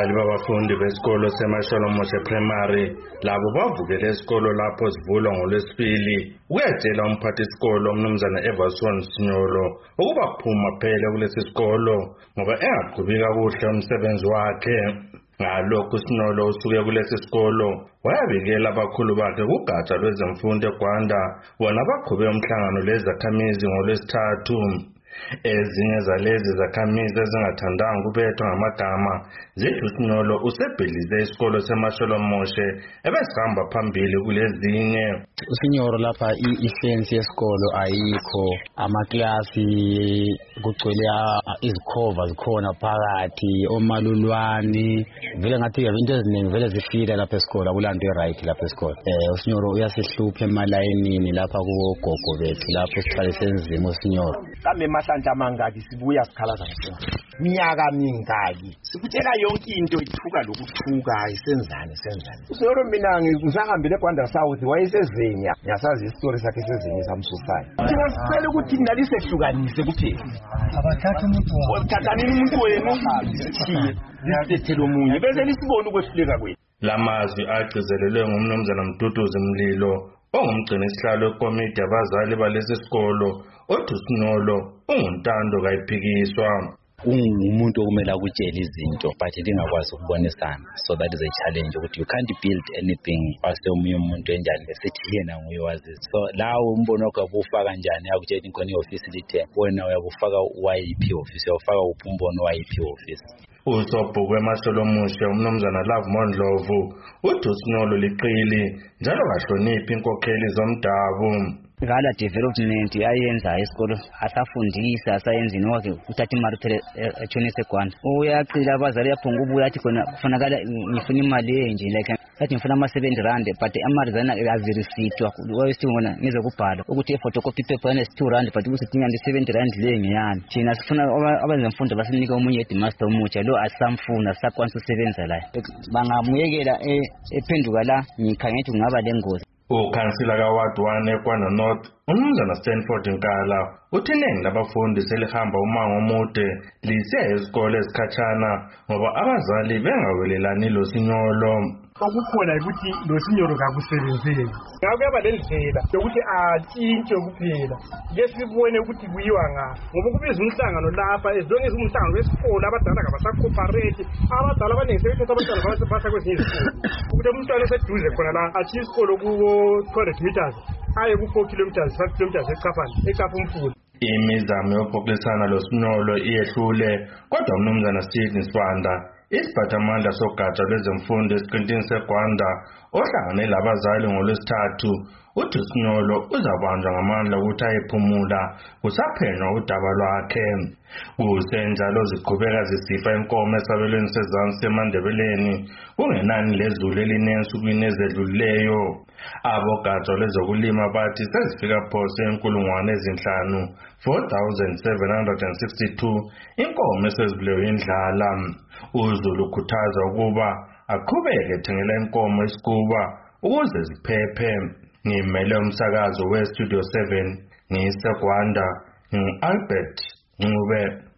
Abazali babafundi besikolo seMasholomoshe Primary labo bavukele esikolo lapho sivulwa ngoLwesibili ukuyatshela umphathisikolo umnumzana Everson Sinyolo ukuba phuma phela kulesi sikolo ngoba engaqhubi kakuhle umsebenzi wakhe. Ngalokho Sinyolo usuke kulesi sikolo wayabikela abakhulu bakhe kugatsha lwezemfundo eGwanda bona baqhube umhlangano lezakhamizi ngoLwesithathu. Ezinye zalezi zakhamizi ezingathandanga kubethwa ngamagama zithi uSinyolo usebhidlize isikolo seMasholomoshe ebesihamba phambili kulezinye. uSinyolo lapha ifence yesikolo ayikho, amaklasi kugcwele izikhova zikhona phakathi, omalulwani, vele ngathi into eziningi vele zifile lapha esikolo, akulanto right lapha esikolo. uSinyolo uyasihlupha emalayinini lapha kugogo bethu lapho sihlale senzima uSinyolo. Kambe mahlandla mangaki sibuya sikhalaza ngento. Minyaka mingaki sikutshela yonke into ithuka lokuthuka isenzane. uSinyolo mina ngisahambile eGwanda South wayesezenya, ngiyasazi isitori sakhe sezenya samsusayo. Thina sicela ukuthi nalisehlukanise kuphela. Abathatha umuntu othathanini umuntu wenu sithiye lisithele omunye bese lisibona ukwehluleka kwethu. Lamazwi agcizelelwe ngumnumzana Mduduzi Mlilo ongumgcini sihlalo wekomiti yabazali balesi sikolo. Othi uSinyolo unguntando kayiphikiswa. Umuntu okumele akutshela izinto but lingakwazi ukubonisana, so that is a challenge ukuthi you can't build anything omunye umuntu enjani besithi yena nguye wazi. So lawo umbono wakho ubufaka kanjani akutshela inkoni office lithe wena uyabufaka YP office, uyafaka uphi umbono YP office. Usobhuku weMasholomoshe umnumzana Love Mondlovu uthi uSinyolo liqili njalo kahloniphi inkokheli zomdabu. Ngala development ayenza esikolo asafundisa asayenza inokho uthatha imali phela etshonise eGwanda. Uyacila abazali yaphunga ubuya athi khona kufanakala ngifuna imali enje like athi ngifuna ama R7 but amali zana azirisitwa wayesithi ngona ngizokubhala ukuthi photocopy paper ene R2 but usidinga le R7 le ngiyani. Thina sifuna abenza imfundo basinika omunye headmaster omutsha lo asamfuna sakwanisa usebenza la. Bangamuyekela ephenduka la ngikhangethe kungaba lengozi. Ukhansila kaWard 1 eGwanda North umnumzana Stanford Nkala uthi iningi labafundi selihamba umango omude lisiya esikole esikhatshana ngoba abazali bengawelelani loSinyolo. okukhona ukuthi loSinyolo kakusebenzeli. Ngakuyaba lendlela yokuthi atshintshe kuphela. Ke sibone ukuthi kuyiwa ngapha. Ngoba kubiza umhlangano lapha ezonke umhlangano wesikole abadala kabasacooperate, abadala abaningi sebethatha abantwana basa kwezinye izikole. Ukuthi umntwana oseduze khona la achieve isikolo kuwo 200 meters aye ku 4 kilometers 5 kilometers eCapha Mfula. Imizamo yokuxoxisana loSinyolo iyehlule kodwa umnumzana Sidney Swanda isiphathamandla sogatsha lwezemfundo esiqintini seGwanda ohlangane labazali ngoLwesithathu uthi uSinyolo uzabanjwa ngamandla ukuthi ayephumula kusaphenywa udaba lwakhe. Kusenjalo ziqhubeka zisifa inkomo esabelweni sezansi seMandebeleni kungenani lezulu elinensukwini ezedlulileyo. Abogatsha lwezokulima bathi sezifika phose inkulungwane ezinhlanu 4,762 inkomo esezibulewe indlala. uZulu ukhuthaza ukuba aqhubeke ethengela inkomo isikuba ukuze ziphephe. Ngimele umsakazo weStudio 7 ngiseGwanda, ngingu-Albert Ncube.